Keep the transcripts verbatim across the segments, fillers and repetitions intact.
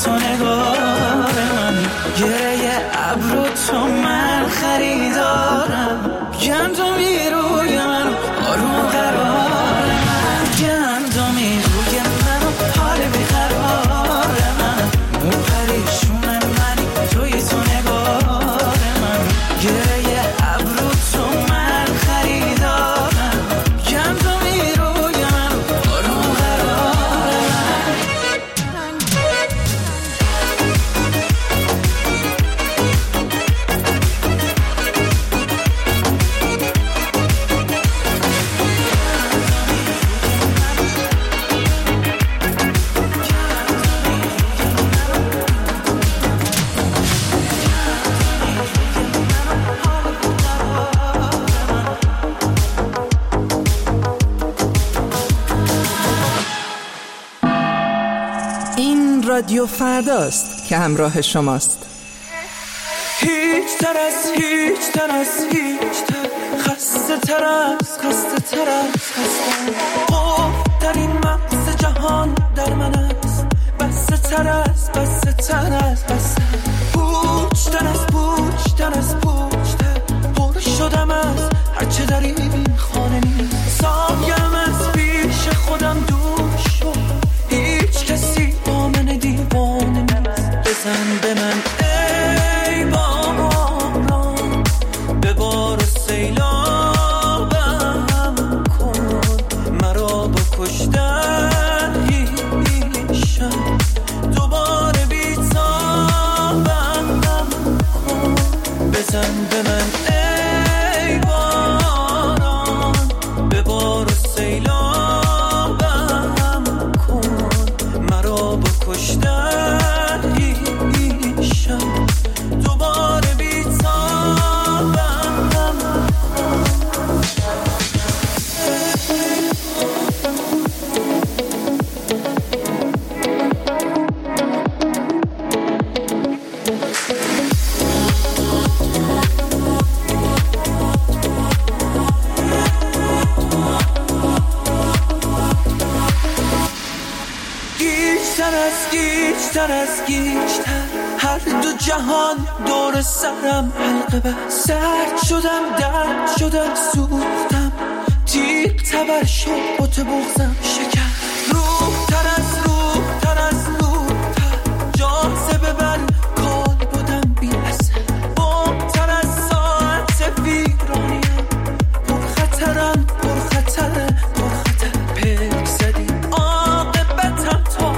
تو نگار من، گره ابرو تو من خریدارم، گندمی روی من آروم قرار من، گندمی روی من حال بیقرار من، اون پریشون منی توی تو نگار من، گره ابرو تو من خریدارم، گندمی روی من آروم قرار من. رادیو فرداست که همراه شماست. هیچ تر از هیچ تر از هیچ تر، خسته تر از خسته تر از خسته، خوف در این مغز جهان در من است، بسته تر از بسته تر از بسته، پوچ تر از پوچ تر از پوچ تر، پر شدم از هرچه در این خانه نیست، سایم از پیش خودم دور شد، هیچ کسی دیوانه نیست، بزن به من ای باران، به بار و سیلابم کن، مرا با کشتن هیشم دوباره بیتابم کن، بزن به من ای باران، به بار و سیلابم کن، مرا با کشتن هیشم دوباره بیتابم. گیجتر از گیجتر، هر دو جهان دور سرم حلقه بست، سرد شدم درد شدم سوختم، تیغ تبر شد بوت بغزم شکر، روح تر از روح تر از روح تر، جاذبه بر کال بودم بی اثر، بم تر از ساعت ویرانیم، پر خطرم پر خطر پر خطر، پک زدی عاقبتم تا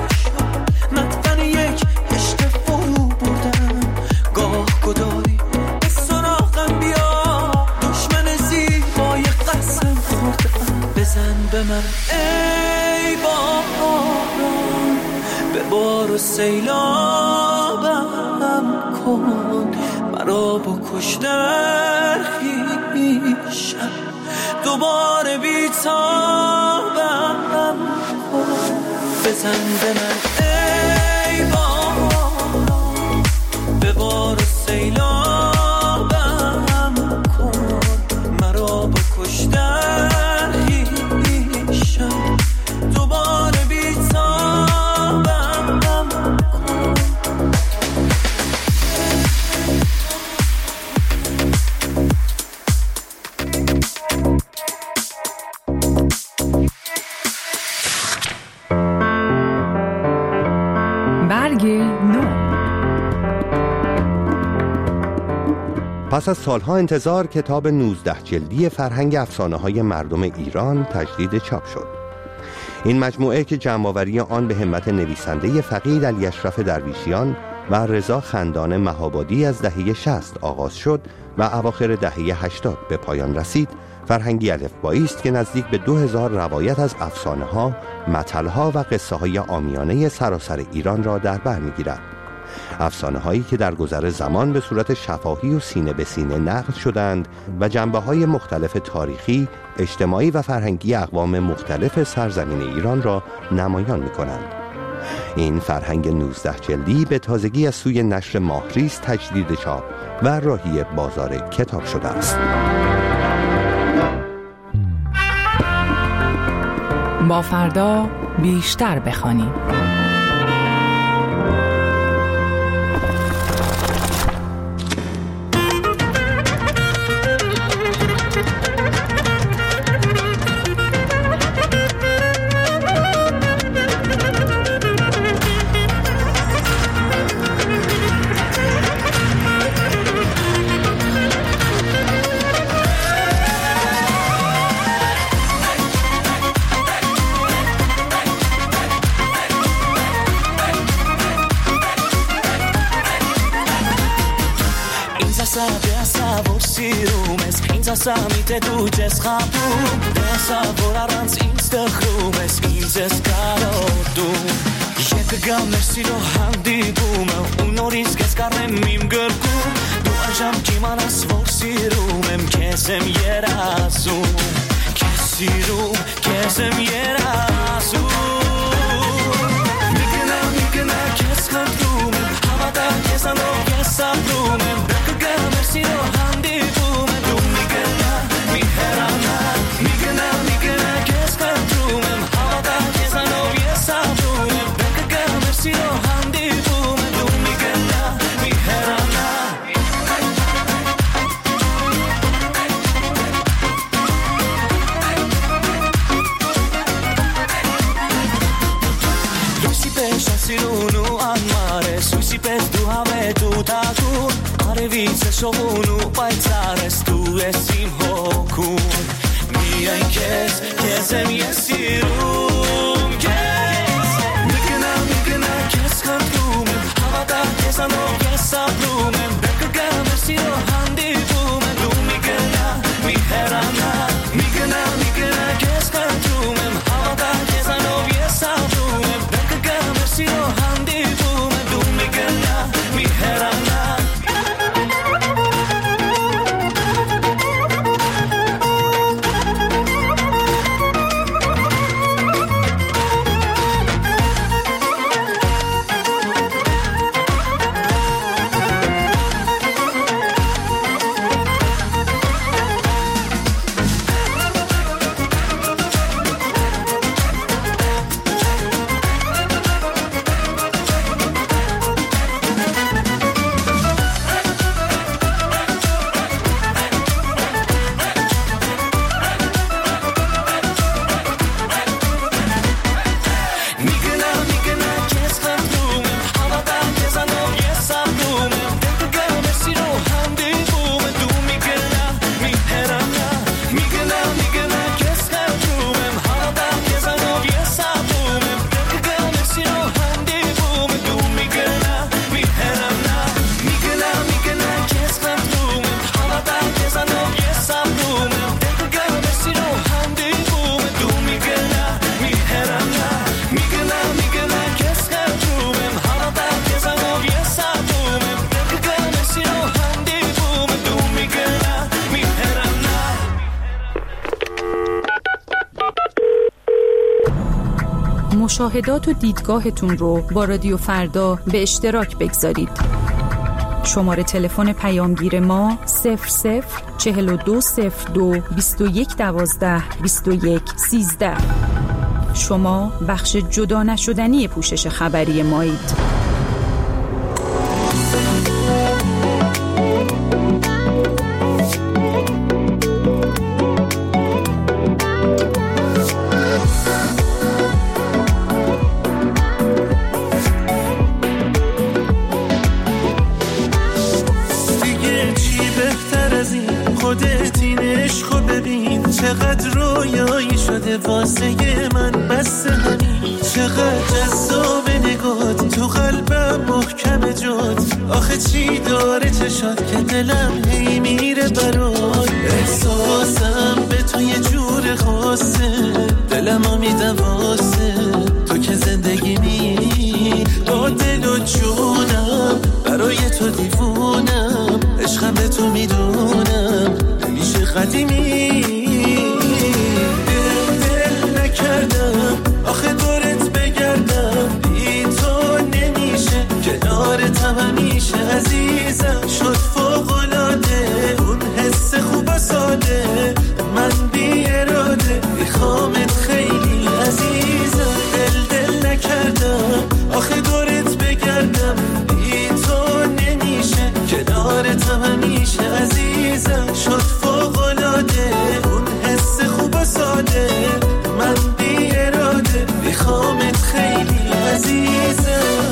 گداری به سراغم بیا، دشمن زیبای قسم خوردم، بزن به من ای باران، به بار و سیلابم کن، مرا با کشتن خویشم دوباره بیتابم کن، بزن به من ای باران، به بار سیلابم کن، مرا با کشتن هیشم دوباره بیتابم کن. برگ نو. پس از سالها انتظار کتاب نوزده جلدی فرهنگ افسانه‌های مردم ایران تجدید چاپ شد. این مجموعه که جمع‌آوری آن به همت نویسنده فقید علی اشرف درویشیان و رضا خندان مهابادی از دهه شصت آغاز شد و اواخر دهه هشتاد به پایان رسید، فرهنگی الفبایی است که نزدیک به دو هزار روایت از افسانه‌ها، متل‌ها و قصه‌های عامیانه سراسر ایران را در بر می‌گیرد. افسانه‌هایی که در گذر زمان به صورت شفاهی و سینه به سینه نقل شدند و جنبه‌های مختلف تاریخی، اجتماعی و فرهنگی اقوام مختلف سرزمین ایران را نمایان می‌کنند. این فرهنگ نوزده جلدی به تازگی از سوی نشر ماهریز تجدید چاپ و راهی بازار کتاب شده است. با فردا بیشتر بخوانیم. tas amite duces chapum Desa vorarans instachrumes inzes karodum Jek gamersi lo handibum Unoris kes karnem mim gërkum Du ajam qimanas vosirumem Kesem yerasum Kesirum, kesem yerasum Migna, migna, kes kantrumem Havada kesano, kesabrumem Bıkı gamersi lo handibum Du migna, miherana Migna, migna, kes kantrumem Havada kesano, kesabrumem Bıkı gamersi lo handibum Du migna, miherana Sirunu amare suisi pes du have tu taku are vice sovunu paitsares tu esim hoku mi ai kes kesem yesirum kes migna migna kes kantum havada kesano kesabrum bekga mesiro handibum du migna mi herana migna migna kes kantum havada kesano kesabrum bekga mesiro handibum du migna mi herana مشاهدات و دیدگاهتون رو با رادیو فردا به اشتراک بگذارید. شماره تلفن پیامگیر ما صفر صفر چهل و دو صفر دو بیست و یک دوازده بیست و یک سیزده. شما بخش جدا نشدنی پوشش خبری مایید. چقدر رویایی شده واسه من بس همین چقدر جذاب نگات تو قلبم محکم جات آخه چی داره چشات که دلم هی میره برات احساسم به تو یه جور خاصه دلمو میدم واسه تو که زندگی می با دل و جونم برای تو دیوونم عشقم به تو میدونم نمیشه قدیمی آخه دورت بگردم بی تو نمیشه کنارتم همیشه عزیزم شد فوق‌العاده اون حس خوب و ساده من بی اراده میخوامت خیلی عزیزم دل دل نکردم آخه دورت بگردم بی تو نمیشه کنارتم همیشه عزیزم شد فوق‌العاده اون حس خوب و ساده من بی اراده میخوامت خیلی عزیزم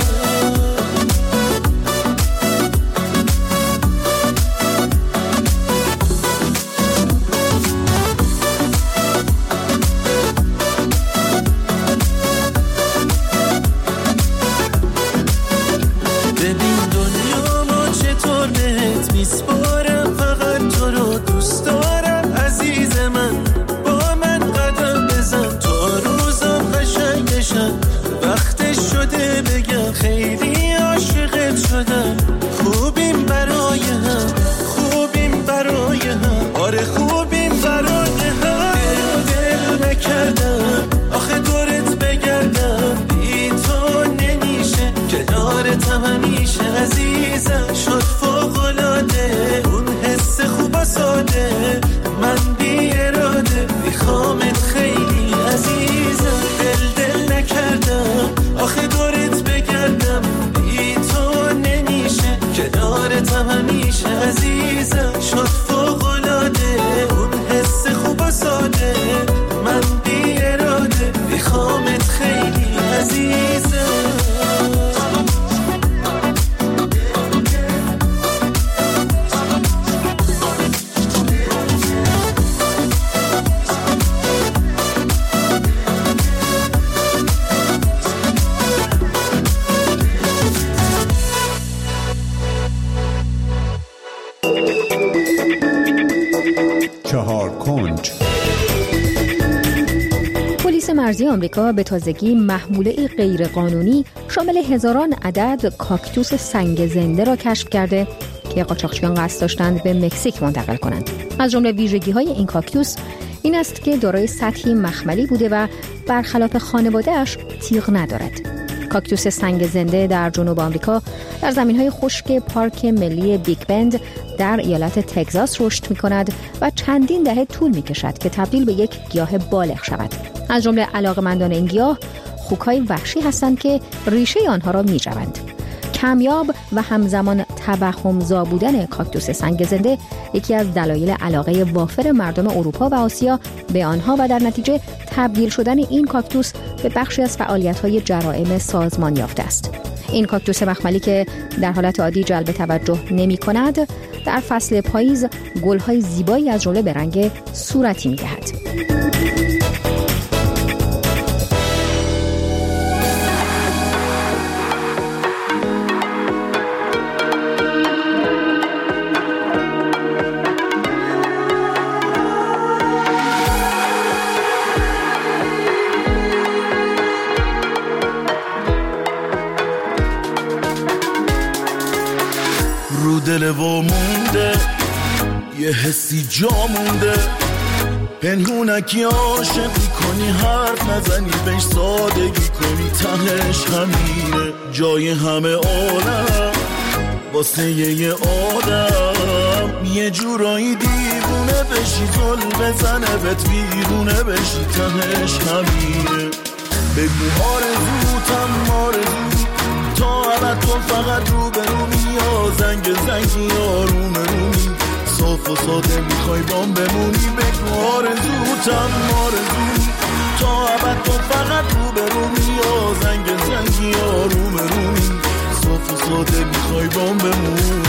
ببین دنیا ما چطور بهت میسپارم فقط تو رو دوست دارم خوبا ساده، من بی اراده میخوامت خیلی عزیزم. دل دل نکردم آخه دورت بگردم، بی تو نمیشه کنارتم همیشه عزیزم. شد فوق‌العاده اون حس خوبا ساده، من بی اراده میخوامت خیلی عزیزم. چهار کنج. پلیس مرزی آمریکا به تازگی محموله غیر قانونی شامل هزاران عدد کاکتوس سنگ زنده را کشف کرده که قاچاقچیان قصد داشتند به مکزیک منتقل کنند. از جمله ویژگی‌های این کاکتوس این است که دارای سطحی مخملی بوده و برخلاف خانواده‌اش تیغ ندارد. کاکتوس سنگ زنده در جنوب آمریکا در زمین‌های خشک پارک ملی بیگ بند در ایالت تگزاس رشد می‌کند و چندین دهه طول می‌کشد که تبدیل به یک گیاه بالغ شود. از جمله علاقه‌مندان این گیاه خوک‌های وحشی هستند که ریشه آنها را می‌جوند. کمیاب و همزمان توهم‌زا بودن کاکتوس سنگ زنده یکی از دلایل علاقه وافر مردم اروپا و آسیا به آنها و در نتیجه تبدیل شدن این کاکتوس به بخشی از فعالیت‌های جرائم سازمان یافته است. این کاکتوس مخملی که در حالت عادی جلب توجه نمی‌کند، در فصل پاییز گل‌های زیبایی از جمله به رنگ صورتی می‌دهد. دل و مونده یه حسی جا مونده، پنهونکی عاشقی کنی حرف نزنی بهش سادگی کنی، تهش همینه جای همه عالم واسه یه آدم، یه جورایی دیوونه بشی زل بزنه بهت بیرونه بشی، تهش همینه. بگو آرزوتم آرزو تا ابد تو فقط رو به رو یا زنگ زنگی یا روم رومی، صاف و ساده میخوای بام بمونی. بگو آرزوتم آرزو تا ابد تو فقط رو به رو یا زنگ زنگی یا روم رومی، صاف و ساده میخوای بام بمونی.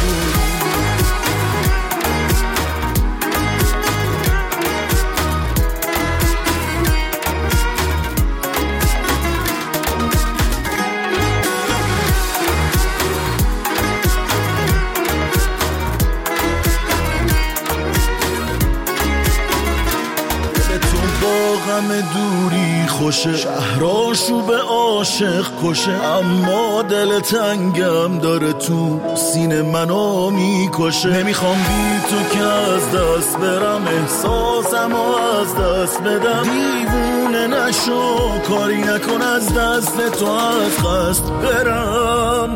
غم دوری خوشه، شهراشو به عاشق کشه، اما دل تنگم داره تو سینه منو میکشه. نمیخوام بی تو که از دست برم، احساسم از دست بدم، دیوونه نشو کاری نکن از دست تو از قصد برم.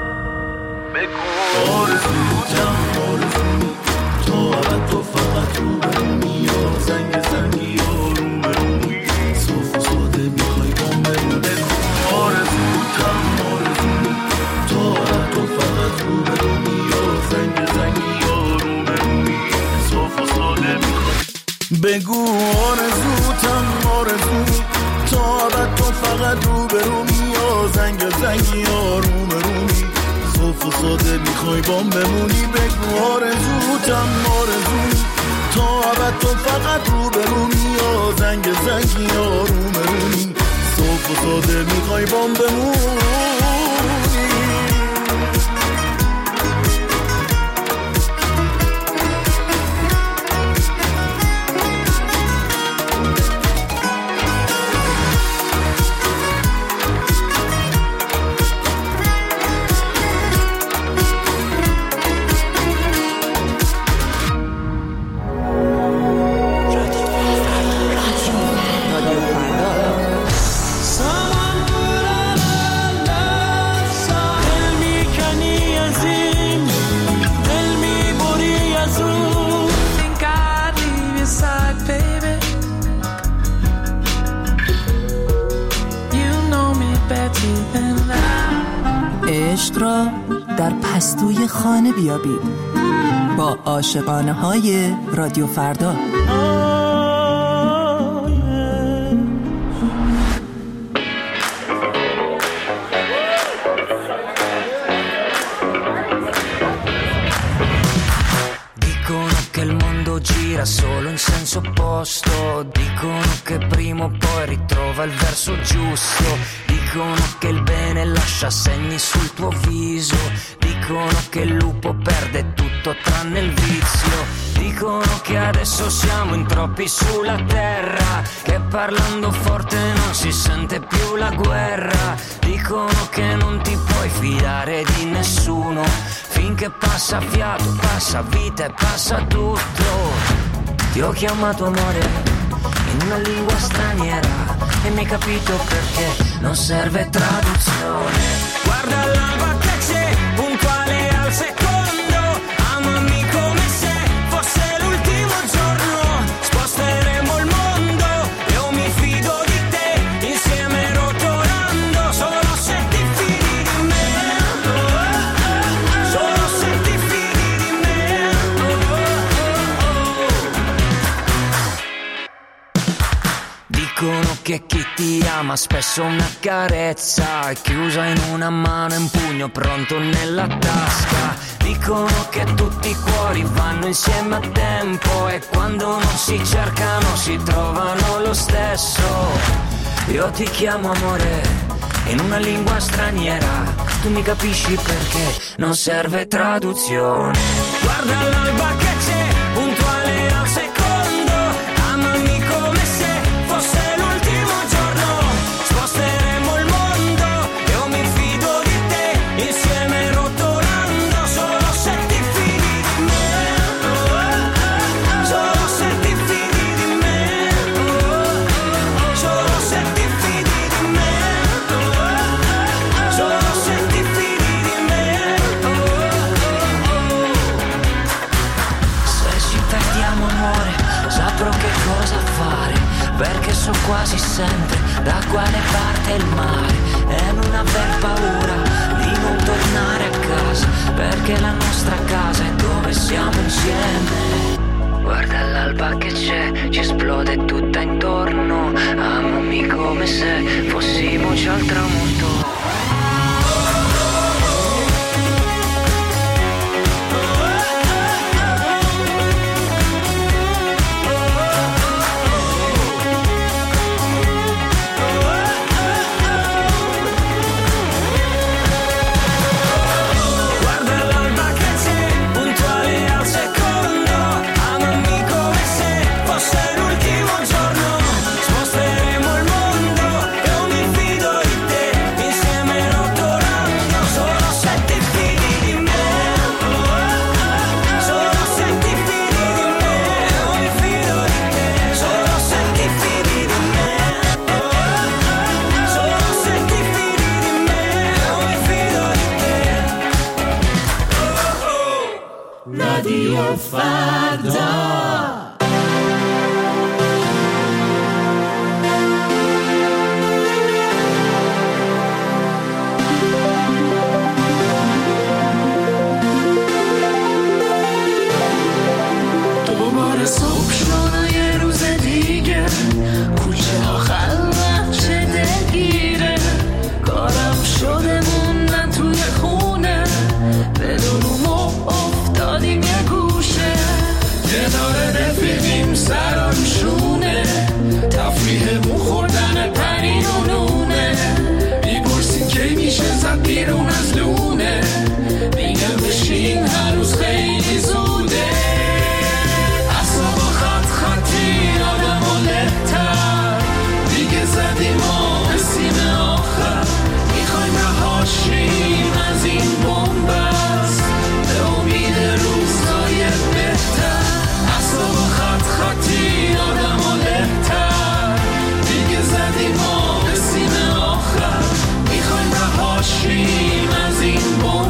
بگو آرزوتم آرزو تا ابد تو فقط رو برمی یا زنگ زنگی یا روم رومی، صاف و ساده میخوای بام بمون. بگو آرزوتم آرزو تا ابد تو فقط رو برمی یا زنگ زنگی یا روم رومی، صاف و ساده میخوای. بگو آرزوتم آرزو تا ابد تو فقط رو برمی یا زنگ زنگی یا روم رومی، صاف و ساده میخوای بام بمونی. بگو آرزوتم آرزو تا ابد تو فقط رو برونی یا زنگ زنگی یا روم رومی، صاف و ساده میخوای بام بمونی. عشق را در پستوی خانه بیابید با عاشقانه های رادیو فردا. Gira solo in senso opposto, dicono che prima o poi ritrova il verso giusto, dicono che il bene lascia segni sul tuo viso, dicono che il lupo perde tutto tranne il vizio, dicono che adesso siamo in troppi sulla terra, che parlando forte non si sente più la guerra, dicono che non ti puoi fidare di nessuno, finché passa fiato, passa vita e passa tutto. Ti ho chiamato amore in una lingua straniera e mi hai capito perché non serve traduzione. Guarda l'alba che c'è, puntuale al secondo, amami come se fosse l'ultimo giorno, sposteremo il mondo, io mi fido di te, insieme rotolando, solo se ti fidi di me, solo se ti fidi di me. Dicono che chi ti ama spesso una carezza è chiusa in una mano e un pugno pronto nella tasca, dicono che tutti i cuori vanno insieme a tempo e quando non si cercano si trovano lo stesso. Io ti chiamo amore in una lingua straniera, tu mi capisci perché non serve traduzione. Guarda l'alba che c'è, puntuale al secondo, amami come se fosse l'ultimo giorno, sposteremo il mondo, io mi fido di te, insieme rotolando, solo se ti fidi di me, solo se ti fidi di me, solo se ti fidi di me, solo se ti fidi di me. Se ci perdiamo amore, saprò che cosa fare, perché so quasi sempre da quale parte il mare e non aver paura di non tornare a casa, perché la nostra casa è dove siamo insieme. Guarda l'alba che c'è, ci esplode tutta intorno, amami come se fossimo già al tramonto. رادیو فردا. دوباره صبح شد یه روز دیگه، کوچه ها خلق چه دلگیره، کارم شده موندن توی خونه، بدون ما افتادیم یه گوشه، کنار رفیقیم سرم شونه، تفریحمون خوردن پنیر و نونه، میپرسیم کی میشه زد بیرون از لونه، میگم بشین هنوز خیلی زوده، اصلا خط خطی آدم و لحتر، دیگه زدیم و رسیم آخر، میخوایم رهاشیم از این بومبست، به امید روزهای بهتر، اصلا خط خطی آدم و لحتر، دیگه زدیم و رسیم آخر، میخوایم رهاشیم از این بومبست.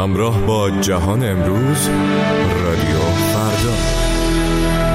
همراه با جهان امروز رادیو فردا.